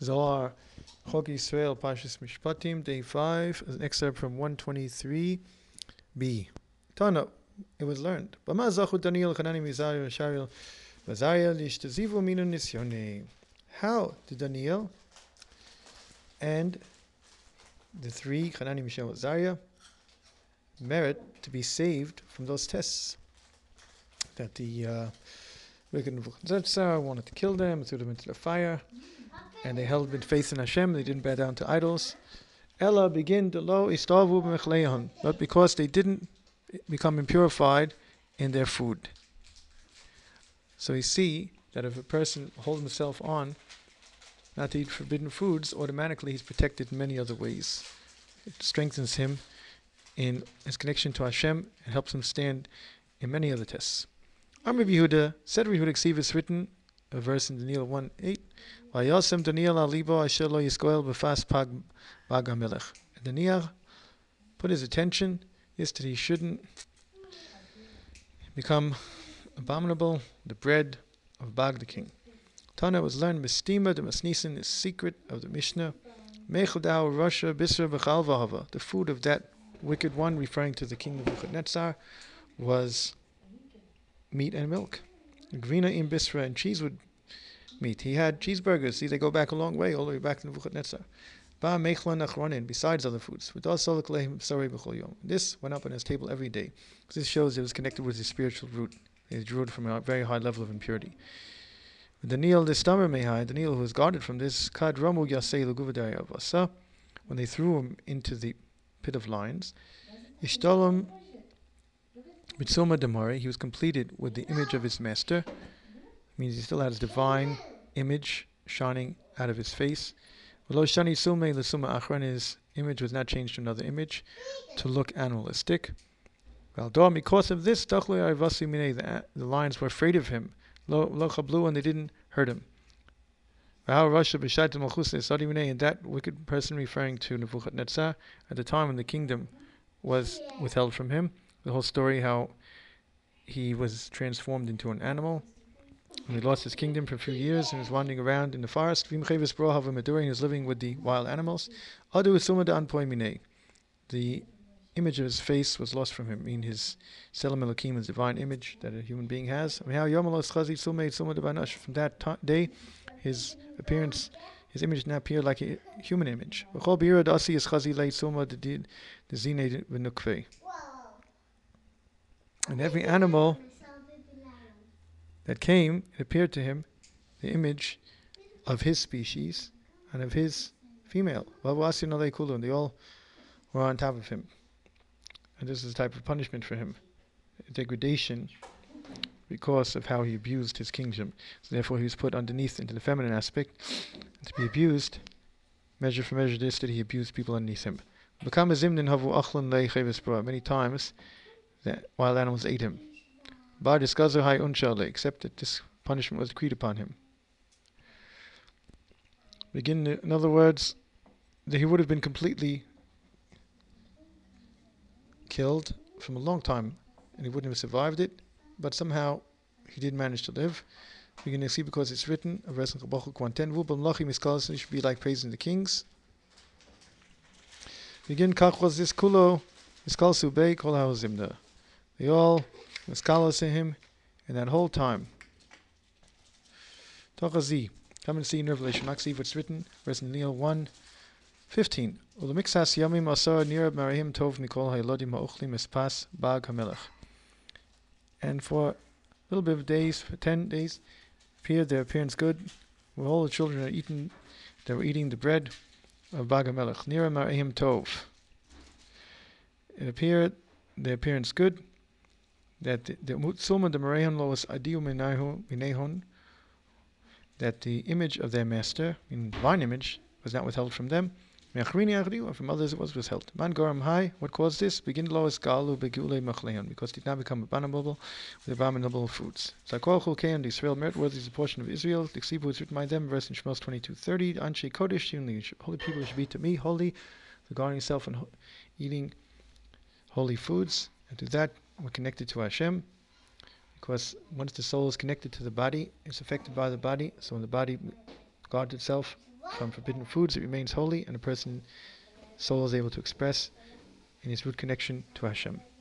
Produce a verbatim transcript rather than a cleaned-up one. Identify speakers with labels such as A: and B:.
A: Zohar, Chok Yisrael, Pashas Mishpatim, day five, an excerpt from one twenty-three b. Tana, it was learned. Bama zachu Daniel, Hanani, Mizariel, Shariel, Vazariel, Yishtazivu Minu Nisyone. How did Daniel and the three, Hanani, Mishael, Azariah, merit to be saved from those tests that the uh, wicked Nebuchadnezzar wanted to kill them, threw them into the fire, and they held with faith in Hashem. They didn't bow down to idols. Ella begin to lo istavu b'mechleihon, but because they didn't become impurified in their food. So you see that if a person holds himself on not to eat forbidden foods, automatically he's protected in many other ways. It strengthens him in his connection to Hashem and helps him stand in many other tests. Amr Yehuda, said Yehuda Ksiv is written, a verse in Daniel one eight, Vayosem Daniel alibo asher lo yiskoel b'fas pag bag hamelech. Daniel put his attention is that he shouldn't become abominable, the bread of Bag the king. Tana was learned Mistima, the Masnisin, the secret of the Mishnah. Mechudau, Russia, Bisra, Bechal Vahava. The food of that wicked one, referring to the king of Nebuchadnezzar, was meat and milk. Grina in Bisra, and cheese would meat. He had cheeseburgers. See, they go back a long way, all the way back to Nebuchadnezzar. Ba mechlan achronin, besides other foods. This went up on his table every day. This shows it was connected with his spiritual root. It drew it from a very high level of impurity. Daniel the stammer mehai, Daniel who was guarded from this, kad ramu yasei luguvadai avasa, when they threw him into the pit of lions, ishtalam mitsuma demari, he was completed with the image of his master. It means he still had his divine image shining out of his face. V'lo shani sume l'suma achran, his image was not changed to another image to look animalistic. V'aldor, because of this, the lions were afraid of him. Lo chablu, and they didn't hurt him. And that wicked person, referring to Nebuchadnezzar, at the time when the kingdom was withheld from him, the whole story how he was transformed into an animal, and he lost his kingdom for a few years and was wandering around in the forest. He was living with the wild animals. The image of his face was lost from him, I mean his Selam Elokim, his divine image that a human being has. From that ta- day, his appearance, his image now appeared like a human image. And every animal that came, it appeared to him the image of his species and of his female. And they all were on top of him. And this is a type of punishment for him, a degradation, because of how he abused his kingdom. So therefore he was put underneath into the feminine aspect. And to be abused, measure for measure this, that he abused people underneath him. Many times that wild animals ate him. Except that this punishment was decreed upon him. Begin, in other words, that he would have been completely killed from a long time, and he wouldn't have survived it, but somehow he did manage to live. We're going to see, because it's written, a verse in Habakkuk one ten, it should be like praising the kings. Begin, kach was this kulo, miskalsu bei kol haozimna. They all miskalos to him in that whole time. Tochazi, come and see in Revelation, not see what's written, verse in Daniel one fifteen. Ulamixas yamim asar nirab marahim tov mikol haylodim ha'ochlim espas bag hamelech. And for a little bit of days, for ten days, appeared their appearance good. Where all the children are eating, they were eating the bread of Bag hamelech. Nirab marahim tov. It appeared their appearance good. That the mutzuma the marahim lo was adiu minehon. That the image of their master, in divine image, was not withheld from them. From others it was withheld. Man Goram Hai, what caused this? Begin Lois Galu Begule Machleon, because it did not become abominable with abominable foods. Zakol and Israel merit worthy is a portion of Israel. The Ksibu is written by them, verse in Shmos twenty-two thirty. Anshe Kodesh, holy people should be to me holy, regarding yourself and ho- eating holy foods. And to that we're connected to Hashem, because once the soul is connected to the body, it's affected by the body. So when the body guards itself from forbidden foods, it remains holy, and a person's soul is able to express in his root connection to Hashem.